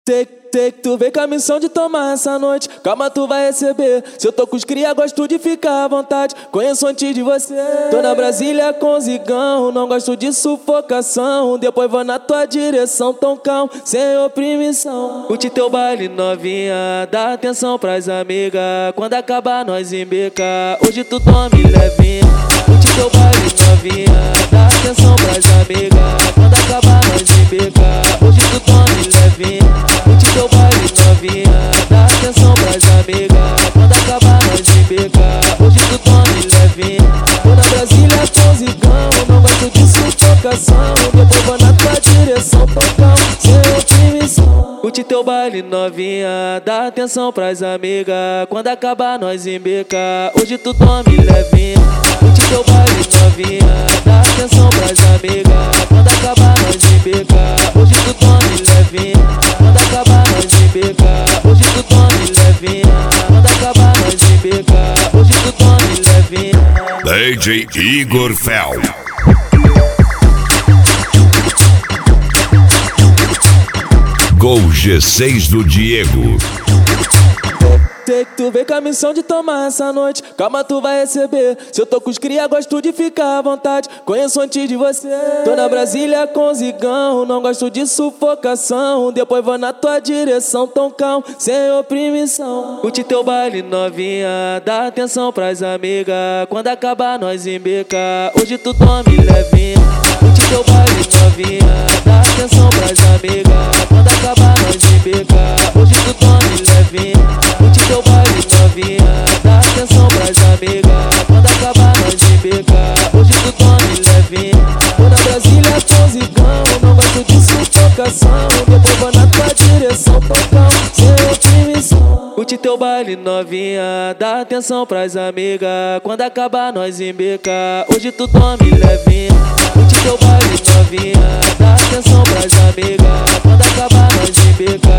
Sei que tu veio com a missão de tomar essa noite. Calma, tu vai receber. Se eu tô com os cria, gosto de ficar à vontade. Conheço antes de você. Tô na Brasília com zigão, não gosto de sufocação. Depois vou na tua direção, tão calmo, sem oprimição. Curte teu baile novinha, dá atenção pras amigas. Quando acabar nós embeca, hoje tu tome levinha. Curte teu baile novinha, dá atenção pras amigas. Quando acabar nós embeca, hoje tu tome levinha. Curte teu baile novinha, dá atenção pras amigas. Quando acabar nós embeca, hoje tu tome levinha. Tô na Brasília com zigão, não gosto de sufocação. Depois vou na tua direção, tão calmo, sem oprimição. Curte teu baile novinha, dá atenção pras amigas. Quando acabar nós embeca, hoje tu tome levinha. Curte teu baile novinha, dá atenção pras amigas. Quando acabar nós embeca, hoje tu tome levinha. Quando acabar nós embeca, hoje tu tome levinha. Quando acabar nós embeca, hoje tu tome levinha. DJ Igor Fel. Gol G6 do Diego. Sei que tu veio com a missão de tomar essa noite. Calma, tu vai receber. Se eu tô com os cria, gosto de ficar à vontade. Conheço antes de você. Tô na Brasília com zigão, não gosto de sufocação. Depois vou na tua direção, tão calmo, sem oprimição. Curte teu baile novinha, dá atenção pras amigas. Quando acabar nós embeca, hoje tu tome levinha. Curte teu baile novinha, dá atenção pras amigas. Quando acabar nós embeca, hoje tu tome levinha. Curte teu baile novinha, dá atenção pras amigas. Quando acabar nós embeca, hoje tu tome levinha. Tô na Brasília com zigão, não gosto de sufocação. Depois vou na tua direção, tão calmo, sem oprimição. Curte teu baile novinha, dá atenção pras amigas. Quando acabar nós embeca, hoje tu tome levinha. Curte teu baile novinha, dá atenção pras amigas. Quando acabar nós embeca,